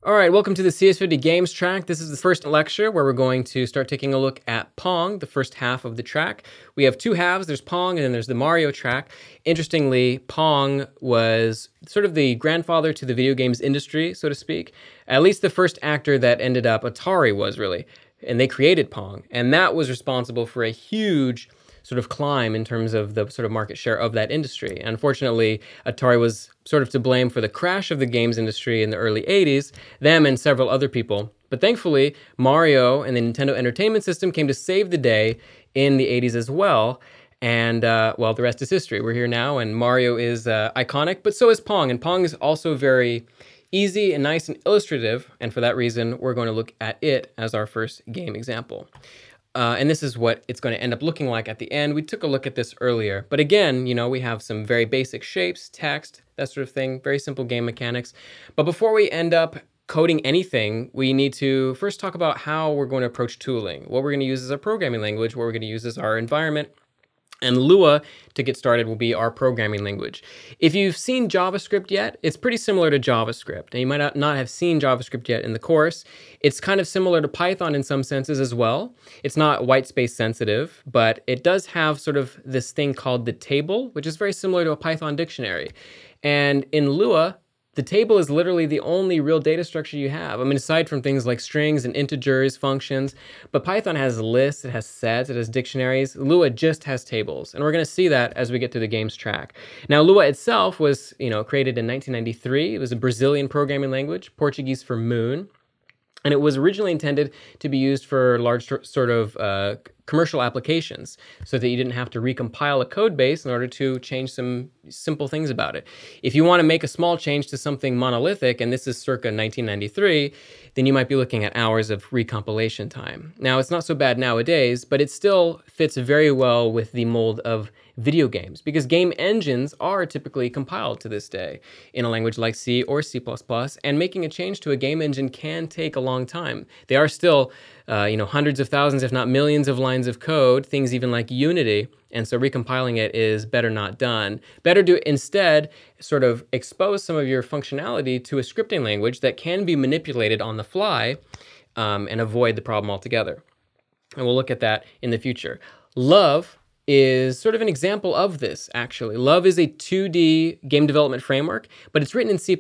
All right, welcome to the CS50 Games track. This is the first lecture where we're going to start taking a look at Pong, the first half of the track. We have two halves, there's Pong and then there's the Mario track. Interestingly, Pong was sort of the grandfather to the video games industry, so to speak. At least the first actor that ended up, Atari was really, and they created Pong. And that was responsible for a huge sort of climb in terms of the sort of market share of that industry. Unfortunately, Atari was sort of to blame for the crash of the games industry in the early 80s, them and several other people. But thankfully, Mario and the Nintendo Entertainment System came to save the day in the 80s as well. And, well, the rest is history. We're here now, and Mario is iconic, but so is Pong. And Pong is also very easy and nice and illustrative, and for that reason, we're going to look at it as our first game example. And this is what it's going to end up looking like at the end. We took a look at this earlier. But again, you know, we have some very basic shapes, text, that sort of thing, very simple game mechanics. But before we end up coding anything, we need to first talk about how we're going to approach tooling, what we're going to use as our programming language, what we're going to use as our environment. And Lua, to get started, will be our programming language. If you've seen JavaScript yet, it's pretty similar to JavaScript. And you might not have seen JavaScript yet in the course. It's kind of similar to Python in some senses as well. It's not white space sensitive, but it does have sort of this thing called the table, which is very similar to a Python dictionary. And in Lua, the table is literally the only real data structure you have. I mean, aside from things like strings and integers, functions, but Python has lists, it has sets, it has dictionaries. Lua just has tables, and we're going to see that as we get to the games track. Now, Lua itself was, created in 1993. It was a Brazilian programming language, Portuguese for moon, and it was originally intended to be used for large sort of commercial applications so that you didn't have to recompile a code base in order to change some simple things about it. If you want to make a small change to something monolithic, and this is circa 1993, then you might be looking at hours of recompilation time. Now, it's not so bad nowadays, but it still fits very well with the mold of video games because game engines are typically compiled to this day in a language like C or C++, and making a change to a game engine can take a long time. They are still hundreds of thousands, if not millions of lines of code, things even like Unity, and so recompiling it is better not done. Better to instead sort of expose some of your functionality to a scripting language that can be manipulated on the fly and avoid the problem altogether. And we'll look at that in the future. Love is sort of an example of this, actually. Love is a 2D game development framework, but it's written in C++,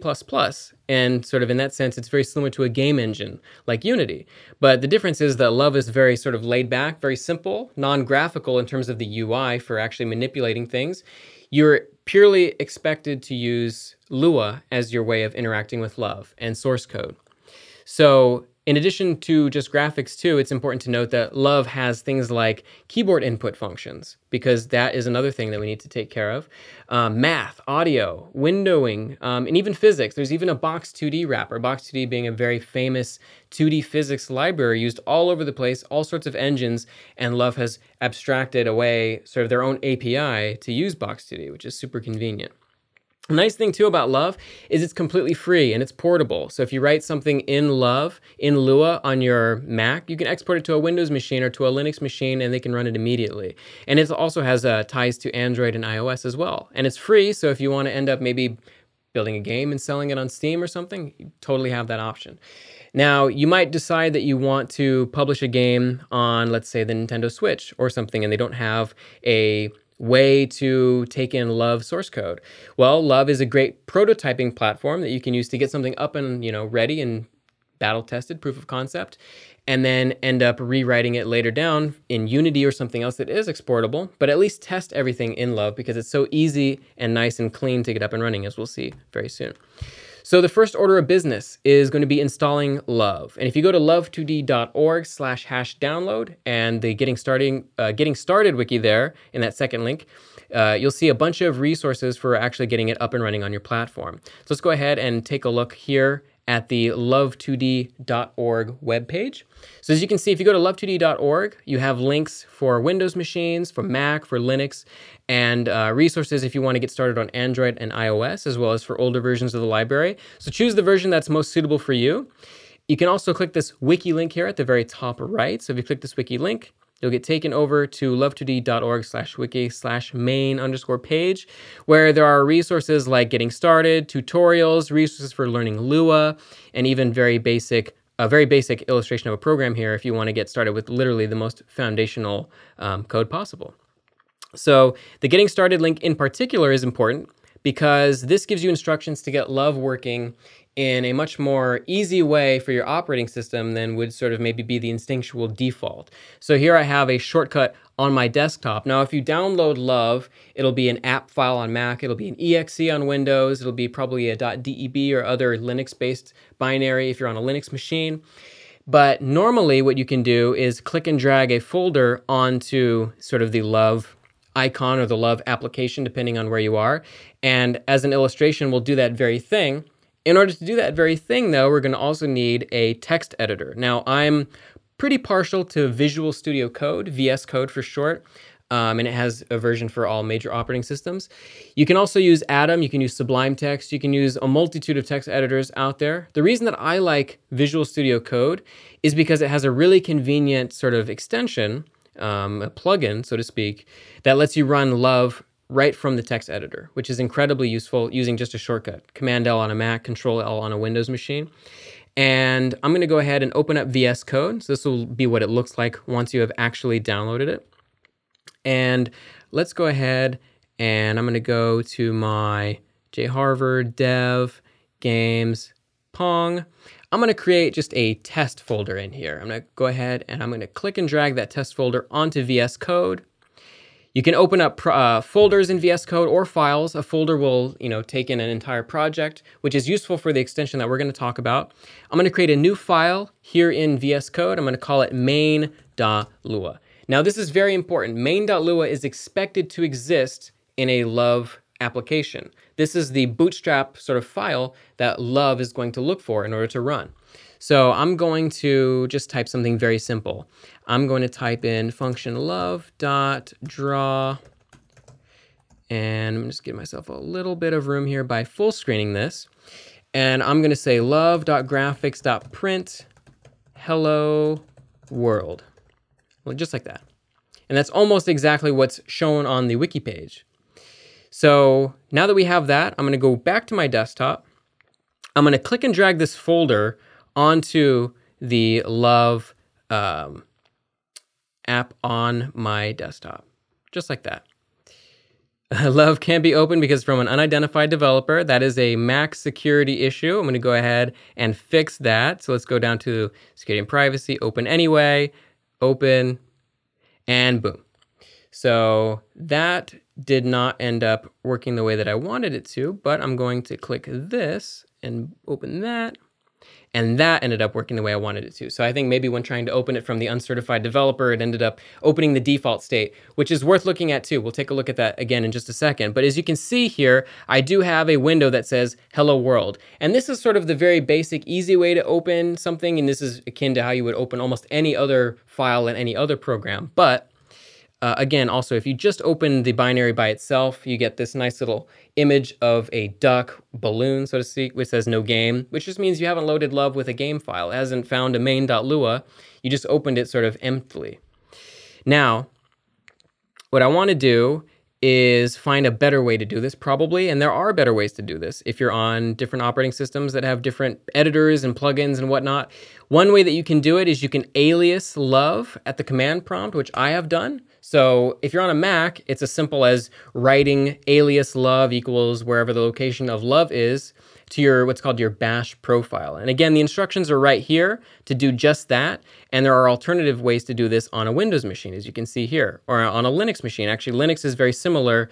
and sort of in that sense, it's very similar to a game engine like Unity. But the difference is that Love is very sort of laid back, very simple, non-graphical in terms of the UI for actually manipulating things. You're purely expected to use Lua as your way of interacting with Love and source code. So in addition to just graphics too, it's important to note that Love has things like keyboard input functions, because that is another thing that we need to take care of. Math, audio, windowing, and even physics. There's even a Box2D wrapper, Box2D being a very famous 2D physics library used all over the place, all sorts of engines, and Love has abstracted away sort of their own API to use Box2D, which is super convenient. The nice thing too about Love is it's completely free and it's portable. So if you write something in Love, in Lua on your Mac, you can export it to a Windows machine or to a Linux machine and they can run it immediately. And it also has ties to Android and iOS as well. And it's free, so if you want to end up maybe building a game and selling it on Steam or something, you totally have that option. Now, you might decide that you want to publish a game on, let's say, the Nintendo Switch or something, and they don't have a way to take in Love source code. Well, Love is a great prototyping platform that you can use to get something up and ready and battle tested, proof of concept, and then end up rewriting it later down in Unity or something else that is exportable, but at least test everything in Love because it's so easy and nice and clean to get up and running, as we'll see very soon. So the first order of business is going to be installing Love. And if you go to love2d.org/#download and the getting started wiki there in that second link, you'll see a bunch of resources for actually getting it up and running on your platform. So let's go ahead and take a look here at the love2d.org webpage. So as you can see, if you go to love2d.org, you have links for Windows machines, for Mac, for Linux, and resources if you want to get started on Android and iOS, as well as for older versions of the library. So choose the version that's most suitable for you. You can also click this wiki link here at the very top right. So if you click this wiki link, you'll get taken over to love2d.org/wiki/main_page, where there are resources like getting started, tutorials, resources for learning Lua, and even a very basic illustration of a program here if you want to get started with literally the most foundational code possible. So the getting started link in particular is important because this gives you instructions to get Love working in a much more easy way for your operating system than would sort of maybe be the instinctual default. So here I have a shortcut on my desktop. Now, if you download Love, it'll be an app file on Mac, it'll be an exe on Windows, it'll be probably a .deb or other Linux-based binary if you're on a Linux machine. But normally what you can do is click and drag a folder onto sort of the Love icon or the Love application, depending on where you are. And as an illustration, we'll do that very thing. In order to do that very thing, though, we're going to also need a text editor. Now, I'm pretty partial to Visual Studio Code, VS Code for short, and it has a version for all major operating systems. You can also use Atom, you can use Sublime Text, you can use a multitude of text editors out there. The reason that I like Visual Studio Code is because it has a really convenient sort of extension, a plugin, so to speak, that lets you run Love right from the text editor, which is incredibly useful using just a shortcut. Command-L on a Mac, Control-L on a Windows machine. And I'm going to go ahead and open up VS Code. So this will be what it looks like once you have actually downloaded it. And let's go ahead and I'm going to go to my jharvard dev games Pong. I'm going to create just a test folder in here. I'm going to go ahead and I'm going to click and drag that test folder onto VS Code. You can open up folders in VS Code or files. A folder will, take in an entire project, which is useful for the extension that we're going to talk about. I'm going to create a new file here in VS Code. I'm going to call it main.lua. Now, this is very important. Main.lua is expected to exist in a Love application. This is the bootstrap sort of file that Love is going to look for in order to run. So I'm going to just type something very simple. I'm going to type in function love.draw, and I'm just giving myself a little bit of room here by full screening this. And I'm going to say love.graphics.print hello world. Well, just like that. And that's almost exactly what's shown on the wiki page. So now that we have that, I'm going to go back to my desktop. I'm going to click and drag this folder onto the Love app on my desktop, just like that. Love can't be opened because from an unidentified developer. That is a Mac security issue. I'm going to go ahead and fix that. So let's go down to security and privacy, open anyway, open, and boom. So that did not end up working the way that I wanted it to, but I'm going to click this and open that. And that ended up working the way I wanted it to. So I think maybe when trying to open it from the uncertified developer, it ended up opening the default state, which is worth looking at too. We'll take a look at that again in just a second. But as you can see here, I do have a window that says Hello World. And this is sort of the very basic, easy way to open something. And this is akin to how you would open almost any other file in any other program. But again, also, if you just open the binary by itself, you get this nice little image of a duck balloon, so to speak, which says no game, which just means you haven't loaded Love with a game file. It hasn't found a main.lua. You just opened it sort of emptily. Now, what I want to do is find a better way to do this, probably, and there are better ways to do this if you're on different operating systems that have different editors and plugins and whatnot. One way that you can do it is you can alias Love at the command prompt, which I have done. So if you're on a Mac, it's as simple as writing alias Love equals wherever the location of Love is to your what's called your bash profile. And again, the instructions are right here to do just that. And there are alternative ways to do this on a Windows machine, as you can see here, or on a Linux machine. Actually, Linux is very similar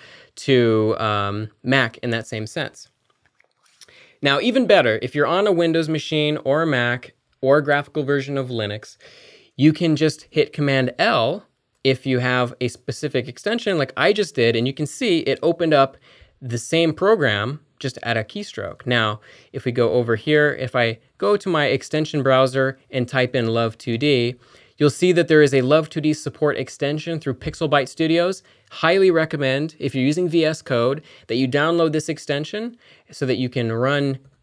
to Mac in that same sense. Now, even better, if you're on a Windows machine or a Mac or a graphical version of Linux, you can just hit Command L if you have a specific extension like I just did, and you can see it opened up the same program just at a keystroke. Now, if we go over here, if I go to my extension browser and type in Love2D, you'll see that there is a Love2D support extension through Pixelbyte Studios. Highly recommend, if you're using VS Code, that you download this extension so that you can run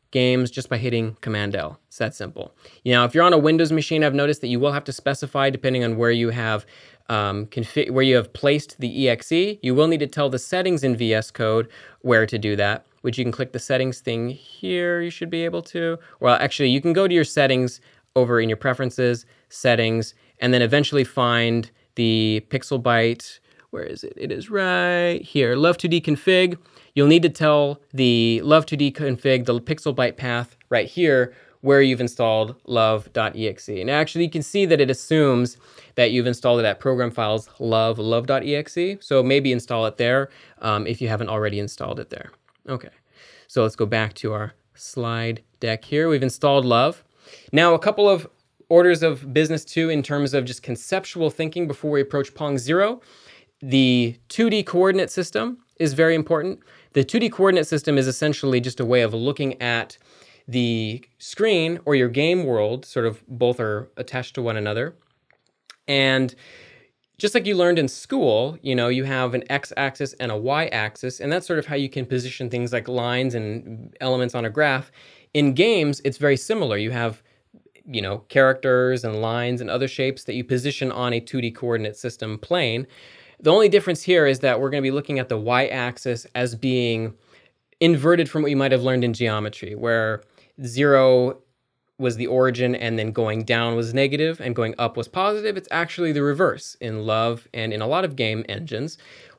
games just by hitting Command L. It's that simple. Now, if you're on a Windows machine, I've noticed that you will have to specify, depending on where you have where you have placed the exe, you will need to tell the settings in VS Code where to do that, which you can click the settings thing here. You should be able to. Well, actually, you can go to your settings over in your preferences, settings, and then eventually find the pixel byte. Where is it? It is right here. Love2D config. You'll need to tell the Love2D config, the pixel byte path right here, where you've installed love.exe. And actually, you can see that it assumes that you've installed it at program files love.exe. So maybe install it there if you haven't already installed it there. Okay, so let's go back to our slide deck here. We've installed love. Now, a couple of orders of business too in terms of just conceptual thinking before we approach Pong 0. The 2D coordinate system is very important. The 2D coordinate system is essentially just a way of looking at the screen or your game world, sort of both are attached to one another. And just like you learned in school, you have an x-axis and a y-axis, and that's sort of how you can position things like lines and elements on a graph. In games, it's very similar. You have, characters and lines and other shapes that you position on a 2D coordinate system plane. The only difference here is that we're going to be looking at the y-axis as being inverted from what you might have learned in geometry, where 0 was the origin and then going down was negative and going up was positive. It's actually the reverse in Love and in a lot of game engines.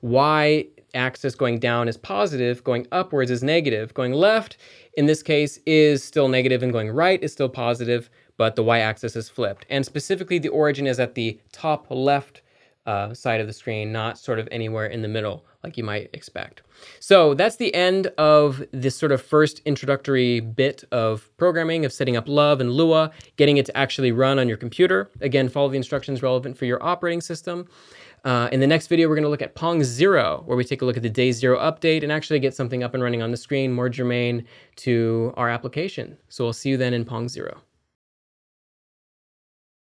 Y-axis going down is positive, going upwards is negative. Going left, in this case, is still negative, and going right is still positive, but the y-axis is flipped. And specifically, the origin is at the top left side of the screen, not sort of anywhere in the middle like you might expect. So that's the end of this sort of first introductory bit of programming, of setting up Love and Lua, getting it to actually run on your computer. Again, follow the instructions relevant for your operating system. In the next video, we're going to look at Pong 0, where we take a look at the day 0 update and actually get something up and running on the screen more germane to our application. So we'll see you then in Pong 0.